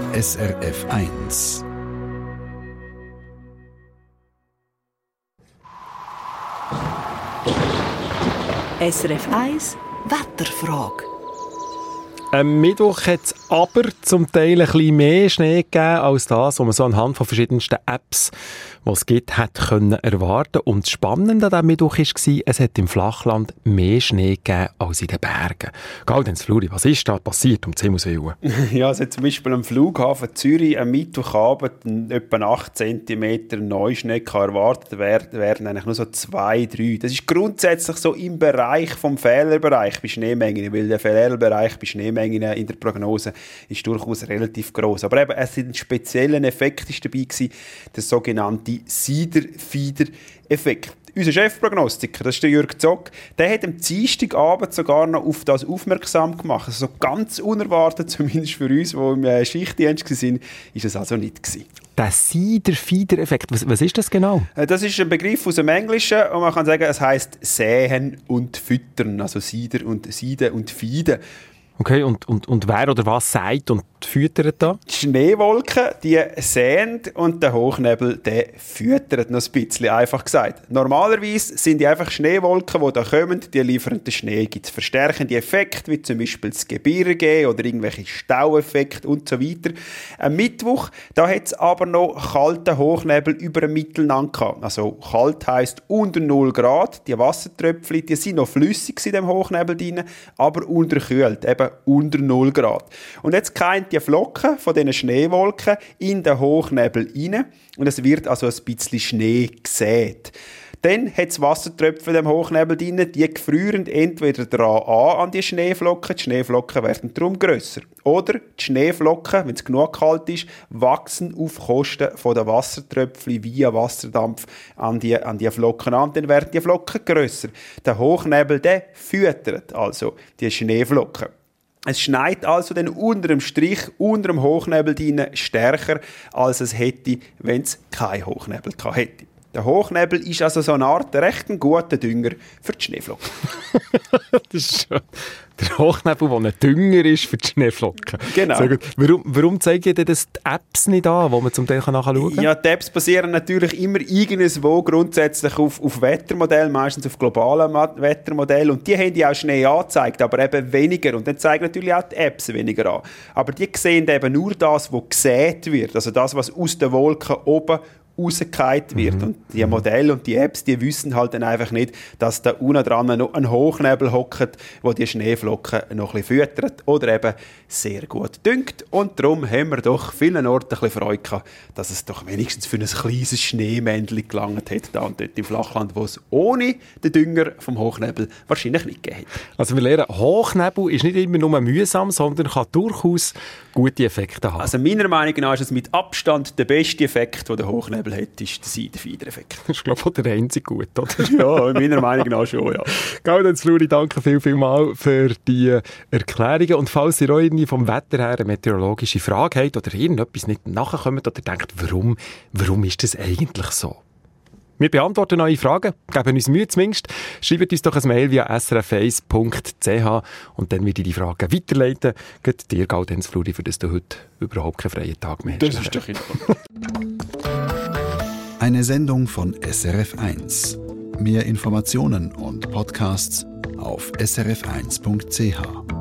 SRF 1. SRF 1 Wetterfrage. Am Mittwoch hat es aber zum Teil ein bisschen mehr Schnee gegeben als das, was man so anhand von verschiedensten Apps, die es gibt, hat können erwarten. Und das Spannende an diesem Mittwoch war, es hat im Flachland mehr Schnee gegeben als in den Bergen. Gaudenz Fluri, was ist da passiert um 10 Uhr? Ja, es hat zum Beispiel am Flughafen Zürich am Mittwochabend etwa 8 cm Neuschnee erwartet werden eigentlich nur so 2, 3. Das ist grundsätzlich so im Bereich vom Fehlerbereich bei Schneemengen, weil der Fehlerbereich bei Schneemengen in der Prognose ist durchaus relativ groß. Aber eben, es ein spezieller Effekt ist dabei gewesen, der sogenannte Sieder-Fieder-Effekt. Unser Chefprognostiker, das ist der Jürg Zock, der hat am Dienstagabend sogar noch auf das aufmerksam gemacht. Also so ganz unerwartet, zumindest für uns, die im Schichtdienst waren, ist es also nicht gewesen. Der Sieder-Fieder-Effekt, was ist das genau? Das ist ein Begriff aus dem Englischen und man kann sagen, es heisst säen und füttern, also Sieder und Siede und Fiede. Okay, und wer oder was sagt und füttert da? Die Schneewolken, die säen und der Hochnebel, der füttert noch ein bisschen, einfach gesagt. Normalerweise sind die einfach Schneewolken, die da kommen, die liefern den Schnee. Gibt es verstärkende Effekte, wie zum Beispiel das Gebirge oder irgendwelche Staueffekte und so weiter. Am Mittwoch, da hat es aber noch kalten Hochnebel über dem Mittelland gehabt. Also kalt heisst unter 0 Grad. Die Wassertröpfchen, die sind noch flüssig in dem Hochnebel drin, aber unterkühlt, eben unter 0 Grad. Und jetzt fallen die Flocken von diesen Schneewolken in den Hochnebel rein und es wird also ein bisschen Schnee gesät. Dann hat es Wassertröpfchen im Hochnebel drin, die gefrieren entweder dran an die Schneeflocken, die Schneeflocken werden darum grösser. Oder die Schneeflocken, wenn es genug kalt ist, wachsen auf Kosten der Wassertröpfchen via Wasserdampf an die Flocken an, dann werden die Flocken grösser. Der Hochnebel, der füttert also die Schneeflocken. Es schneit also dann unter dem Strich, unter dem Hochnebel drin stärker, als es hätte, wenn es keinen Hochnebel gehabt hätte. Der Hochnebel ist also so eine Art recht guter Dünger für die Schneeflocken. Das ist schon der Hochnebel, der ein Dünger ist für die Schneeflocken. Genau. Sehr gut. Warum zeigen dir das die Apps nicht an, wo man zum Teil nachschauen kann? Ja, die Apps basieren natürlich immer irgendwo grundsätzlich auf Wettermodellen, meistens auf globalen Wettermodellen. Und die haben ja auch Schnee angezeigt, aber eben weniger. Und dann zeigen natürlich auch die Apps weniger an. Aber die sehen eben nur das, was gesät wird. Also das, was aus den Wolken oben rausgefallen wird. Und die Modelle und die Apps, die wissen halt dann einfach nicht, dass da unten dran noch ein Hochnebel hockt, wo die Schneeflocken noch ein bisschen füttert oder eben sehr gut düngt. Und darum haben wir doch vielen Orten ein bisschen Freude gehabt, dass es doch wenigstens für ein kleines Schneemännchen gelangt hat, da und dort im Flachland, wo es ohne den Dünger vom Hochnebel wahrscheinlich nicht gegeben hätte. Also wir lernen, Hochnebel ist nicht immer nur mühsam, sondern kann durchaus gute Effekte haben. Also meiner Meinung nach ist es mit Abstand der beste Effekt, den der Hochnebel hat, ist der Sieder-Fieder-Effekt. Das ist, glaube ich, der einzige gut, oder? Ja, meiner Meinung nach schon, ja. Gaudenz Fluri, danke vielmals für die Erklärungen. Und falls ihr auch irgendwie vom Wetter her eine meteorologische Frage habt oder irgendetwas nicht nachkommt oder denkt, warum ist das eigentlich so? Wir beantworten eure Fragen, geben uns Mühe zumindest. Schreibt uns doch ein Mail via srf1.ch und dann werde ich die Fragen weiterleiten. Geht dir, Gaudenz Fluri, für das du heute überhaupt keinen freien Tag mehr hast. Das ist doch in Ordnung. Eine Sendung von SRF 1. Mehr Informationen und Podcasts auf srf1.ch.